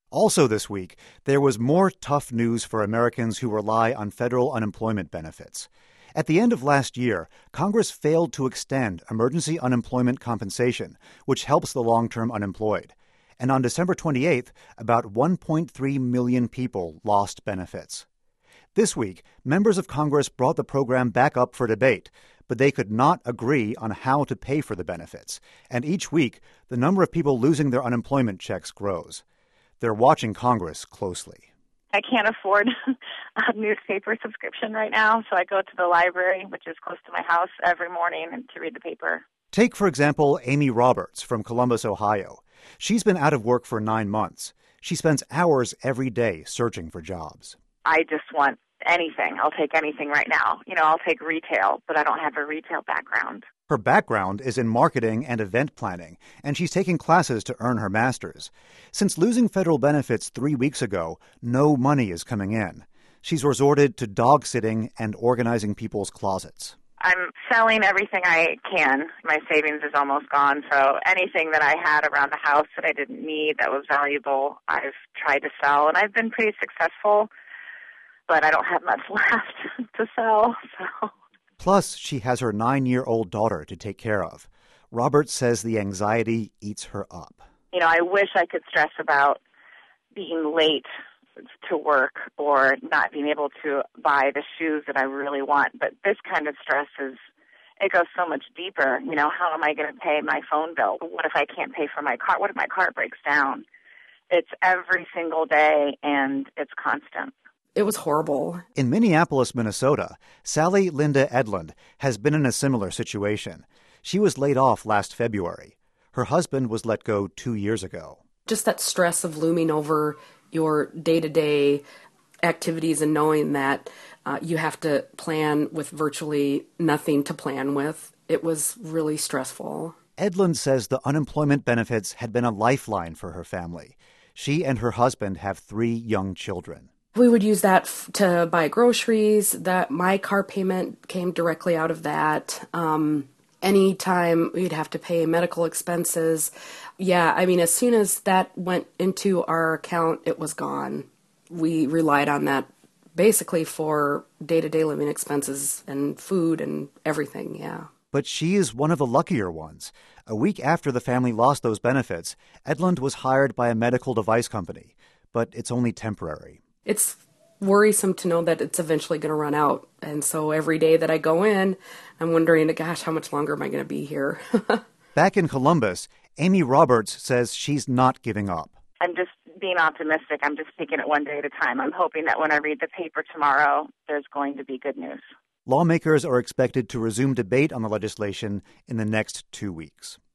Also this week, there was more tough news for Americans who rely on federal unemployment benefits. At the end of last year, Congress failed to extend emergency unemployment compensation, which helps the long-term unemployed. And on December 28th, about 1.3 million people lost benefits. This week, members of Congress brought the program back up for debate, but they could not agree on how to pay for the benefits. And each week, the number of people losing their unemployment checks grows. They're watching Congress closely. I can't afford a newspaper subscription right now, so I go to the library, which is close to my house, every morning to read the paper. Take, for example, Amy Roberts from Columbus, Ohio. She's been out of work for 9 months. She spends hours every day searching for jobs. I just want anything. I'll take anything right now. I'll take retail, but I don't have a retail background. Her background is in marketing and event planning, and she's taking classes to earn her master's. Since losing federal benefits 3 weeks ago, no money is coming in. She's resorted to dog sitting and organizing people's closets. I'm selling everything I can. My savings is almost gone, so anything that I had around the house that I didn't need that was valuable, I've tried to sell, and I've been pretty successful, but I don't have much left to sell, so... Plus, she has her 9-year-old daughter to take care of. Roberts says the anxiety eats her up. I wish I could stress about being late to work or not being able to buy the shoes that I really want. But this kind of stress it goes so much deeper. How am I going to pay my phone bill? What if I can't pay for my car? What if my car breaks down? It's every single day, and it's constant. It was horrible. In Minneapolis, Minnesota, Sally Linda Edlund has been in a similar situation. She was laid off last February. Her husband was let go 2 years ago. Just that stress of looming over your day-to-day activities and knowing that you have to plan with virtually nothing to plan with. It was really stressful. Edlund says the unemployment benefits had been a lifeline for her family. She and her husband have 3 young children. We would use that to buy groceries. That my car payment came directly out of that. Anytime we'd have to pay medical expenses. Yeah, as soon as that went into our account, it was gone. We relied on that basically for day-to-day living expenses and food and everything, yeah. But she is one of the luckier ones. A week after the family lost those benefits, Edlund was hired by a medical device company. But it's only temporary. It's worrisome to know that it's eventually going to run out. And so every day that I go in, I'm wondering, gosh, how much longer am I going to be here? Back in Columbus, Amy Roberts says she's not giving up. I'm just being optimistic. I'm just taking it one day at a time. I'm hoping that when I read the paper tomorrow, there's going to be good news. Lawmakers are expected to resume debate on the legislation in the next 2 weeks.